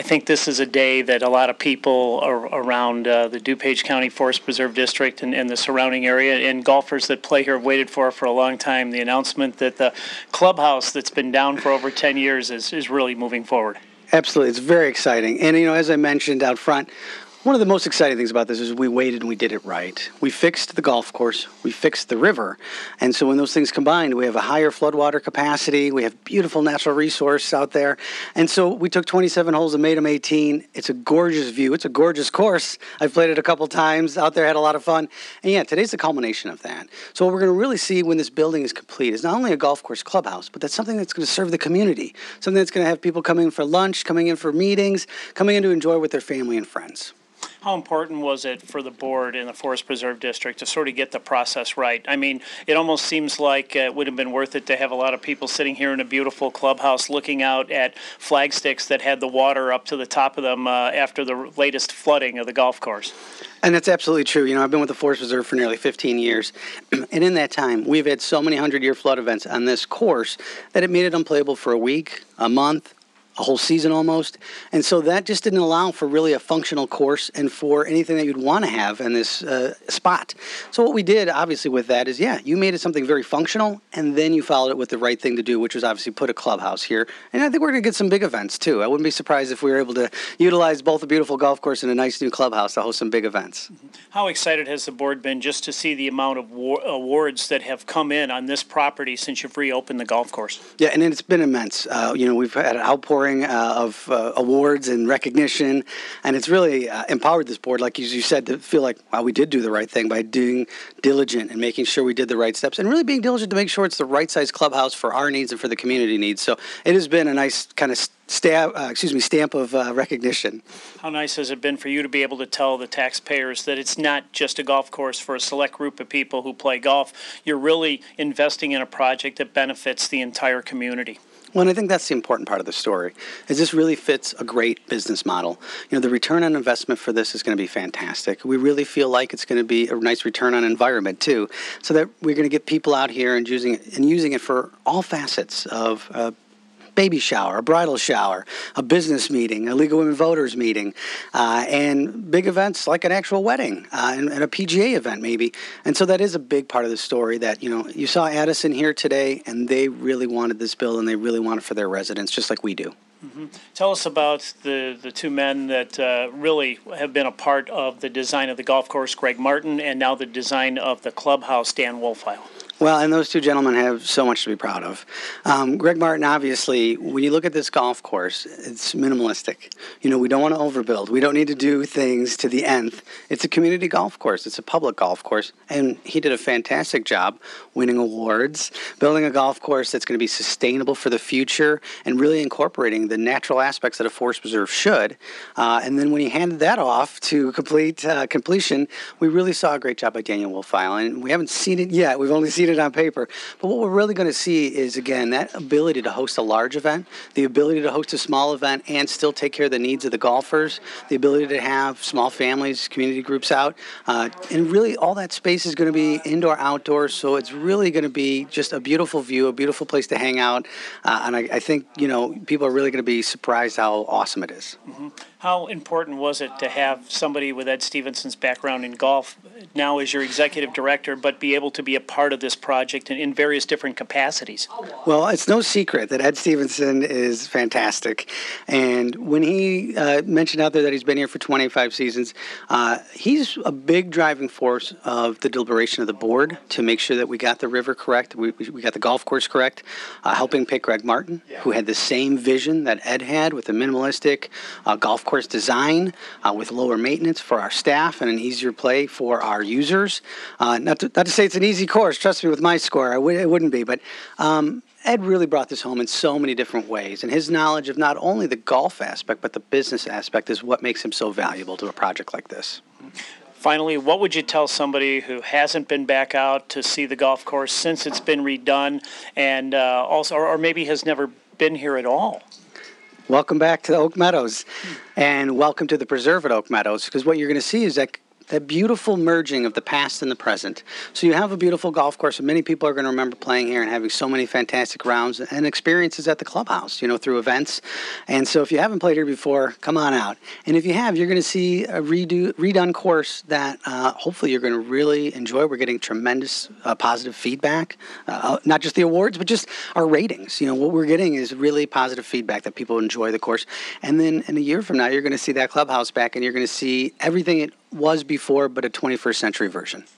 I think this is a day that a lot of people around the DuPage County Forest Preserve District and the surrounding area and golfers that play here have waited for a long time. The announcement that the clubhouse that's been down for over 10 years is really moving forward. Absolutely. It's very exciting. And, as I mentioned out front, one of the most exciting things about this is we waited and we did it right. We fixed the golf course. We fixed the river. And so when those things combined, we have a higher floodwater capacity. We have beautiful natural resource out there. And so we took 27 holes and made them 18. It's a gorgeous view. It's a gorgeous course. I've played it a couple times out there, had a lot of fun. And yeah, today's the culmination of that. So what we're going to really see when this building is complete is not only a golf course clubhouse, but that's something that's going to serve the community. Something that's going to have people coming in for lunch, coming in for meetings, coming in to enjoy with their family and friends. How important was it for the board in the Forest Preserve District to sort of get the process right? I mean, it almost seems like it would have been worth it to have a lot of people sitting here in a beautiful clubhouse looking out at flag sticks that had the water up to the top of them after the latest flooding of the golf course. And that's absolutely true. I've been with the Forest Preserve for nearly 15 years. And in that time, we've had so many 100-year flood events on this course that it made it unplayable for a week, a month, a whole season almost. And so that just didn't allow for really a functional course and for anything that you'd want to have in this spot. So what we did, obviously, with that is, you made it something very functional, and then you followed it with the right thing to do, which was obviously put a clubhouse here. And I think we're going to get some big events, too. I wouldn't be surprised if we were able to utilize both a beautiful golf course and a nice new clubhouse to host some big events. How excited has the board been just to see the amount of awards that have come in on this property since you've reopened the golf course? Yeah, and it's been immense. We've had an outpouring of awards and recognition, and it's really empowered this board, like you said, to feel like, wow, we did do the right thing by being diligent and making sure we did the right steps and really being diligent to make sure it's the right size clubhouse for our needs and for the community needs. So it has been a nice kind of stamp of recognition. How nice has it been for you to be able to tell the taxpayers that it's not just a golf course for a select group of people who play golf? You're really investing in a project that benefits the entire community. Well, and I think that's the important part of the story, is this really fits a great business model. The return on investment for this is going to be fantastic. We really feel like it's going to be a nice return on environment, too, so that we're going to get people out here and using it for all facets of baby shower, a bridal shower, a business meeting, a League of Women Voters meeting, and big events like an actual wedding and a PGA event maybe. And so that is a big part of the story that, you saw Addison here today, and they really wanted this bill, and they really want it for their residents, just like we do. Mm-hmm. Tell us about the two men that really have been a part of the design of the golf course, Greg Martin, and now the design of the clubhouse, Dan Wolfile. Well, and those two gentlemen have so much to be proud of. Greg Martin, obviously, when you look at this golf course, it's minimalistic. We don't want to overbuild. We don't need to do things to the nth. It's a community golf course. It's a public golf course. And he did a fantastic job winning awards, building a golf course that's going to be sustainable for the future and really incorporating the natural aspects that a forest preserve should. And then when he handed that off to completion, we really saw a great job by Daniel Wolfile. And we haven't seen it yet. We've only seen it on paper. But what we're really going to see is, again, that ability to host a large event, the ability to host a small event and still take care of the needs of the golfers, the ability to have small families, community groups out, and really all that space is going to be indoor, outdoor, so it's really going to be just a beautiful view, a beautiful place to hang out, and I think, people are really going to be surprised how awesome it is. Mm-hmm. How important was it to have somebody with Ed Stevenson's background in golf now as your executive director, but be able to be a part of this project in various different capacities? Well, it's no secret that Ed Stevenson is fantastic. And when he mentioned out there that he's been here for 25 seasons, he's a big driving force of the deliberation of the board to make sure that we got the river correct, we got the golf course correct, helping pick Greg Martin, who had the same vision that Ed had with a minimalistic golf course design with lower maintenance for our staff and an easier play for our users. Not to say it's an easy course. Trust me, with my score, it wouldn't be. But Ed really brought this home in so many different ways. And his knowledge of not only the golf aspect, but the business aspect is what makes him so valuable to a project like this. Finally, what would you tell somebody who hasn't been back out to see the golf course since it's been redone and also, or maybe has never been here at all? Welcome back to Oak Meadows, and welcome to the preserve at Oak Meadows, because what you're going to see is that that beautiful merging of the past and the present. So you have a beautiful golf course, and many people are going to remember playing here and having so many fantastic rounds and experiences at the clubhouse, through events. And so if you haven't played here before, come on out. And if you have, you're going to see a redone course that hopefully you're going to really enjoy. We're getting tremendous positive feedback, not just the awards, but just our ratings. What we're getting is really positive feedback that people enjoy the course. And then in a year from now, you're going to see that clubhouse back, and you're going to see everything it was before, but a 21st century version.